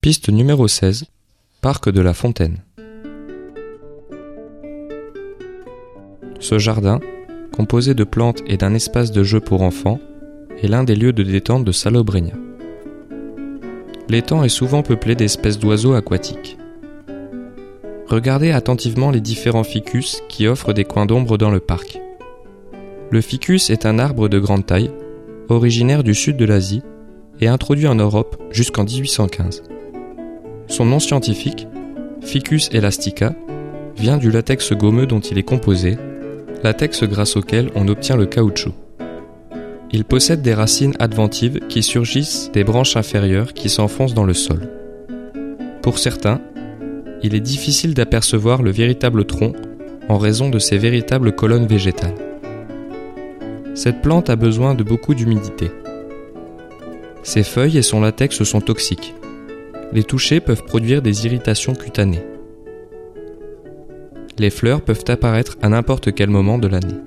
Piste numéro 16, Parc de la Fontaine. Ce jardin, composé de plantes et d'un espace de jeu pour enfants, est l'un des lieux de détente de Salobreña. L'étang est souvent peuplé d'espèces d'oiseaux aquatiques. Regardez attentivement les différents ficus qui offrent des coins d'ombre dans le parc. Le ficus est un arbre de grande taille, originaire du sud de l'Asie et introduit en Europe jusqu'en 1815. Son nom scientifique, Ficus elastica, vient du latex gommeux dont il est composé, latex grâce auquel on obtient le caoutchouc. Il possède des racines adventives qui surgissent des branches inférieures qui s'enfoncent dans le sol. Pour certains, il est difficile d'apercevoir le véritable tronc en raison de ses véritables colonnes végétales. Cette plante a besoin de beaucoup d'humidité. Ses feuilles et son latex sont toxiques. Les toucher peuvent produire des irritations cutanées. Les fleurs peuvent apparaître à n'importe quel moment de l'année.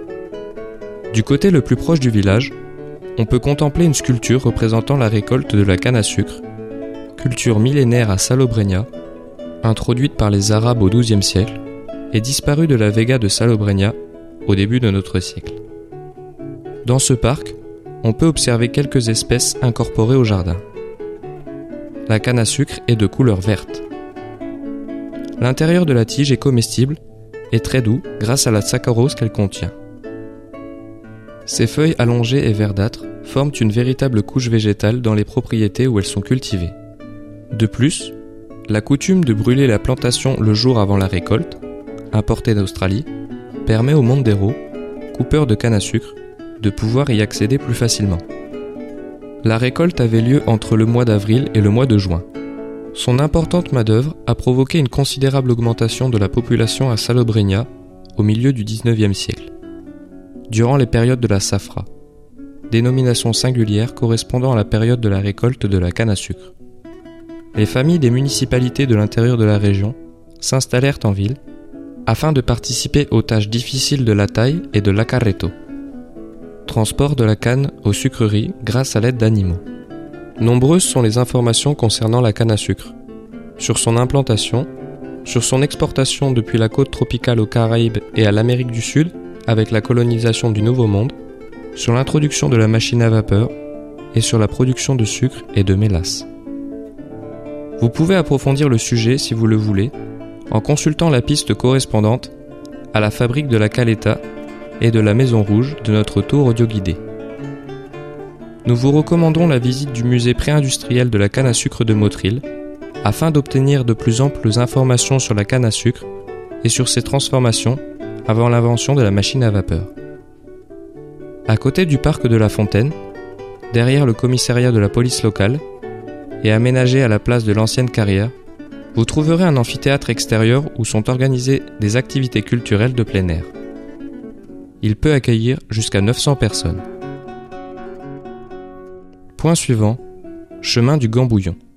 Du côté le plus proche du village, on peut contempler une sculpture représentant la récolte de la canne à sucre, culture millénaire à Salobreña, introduite par les Arabes au XIIe siècle et disparue de la Vega de Salobreña au début de notre siècle. Dans ce parc, on peut observer quelques espèces incorporées au jardin. La canne à sucre est de couleur verte. L'intérieur de la tige est comestible et très doux grâce à la saccharose qu'elle contient. Ses feuilles allongées et verdâtres forment une véritable couche végétale dans les propriétés où elles sont cultivées. De plus, la coutume de brûler la plantation le jour avant la récolte, importée d'Australie, permet aux monderos, coupeurs de canne à sucre, de pouvoir y accéder plus facilement. La récolte avait lieu entre le mois d'avril et le mois de juin. Son importante main-d'œuvre a provoqué une considérable augmentation de la population à Salobreña au milieu du XIXe siècle, durant les périodes de la safra, dénomination singulière correspondant à la période de la récolte de la canne à sucre. Les familles des municipalités de l'intérieur de la région s'installèrent en ville afin de participer aux tâches difficiles de la taille et de l'acarreto, transport de la canne aux sucreries grâce à l'aide d'animaux. Nombreuses sont les informations concernant la canne à sucre, sur son implantation, sur son exportation depuis la côte tropicale aux Caraïbes et à l'Amérique du Sud avec la colonisation du Nouveau Monde, sur l'introduction de la machine à vapeur et sur la production de sucre et de mélasse. Vous pouvez approfondir le sujet si vous le voulez en consultant la piste correspondante à la fabrique de la Caleta et de la Maison Rouge de notre tour audio-guidé. Nous vous recommandons la visite du musée pré-industriel de la canne à sucre de Motril afin d'obtenir de plus amples informations sur la canne à sucre et sur ses transformations avant l'invention de la machine à vapeur. À côté du parc de la Fontaine, derrière le commissariat de la police locale et aménagé à la place de l'ancienne carrière, vous trouverez un amphithéâtre extérieur où sont organisées des activités culturelles de plein air. Il peut accueillir jusqu'à 900 personnes. Point suivant, chemin du Gambouillon.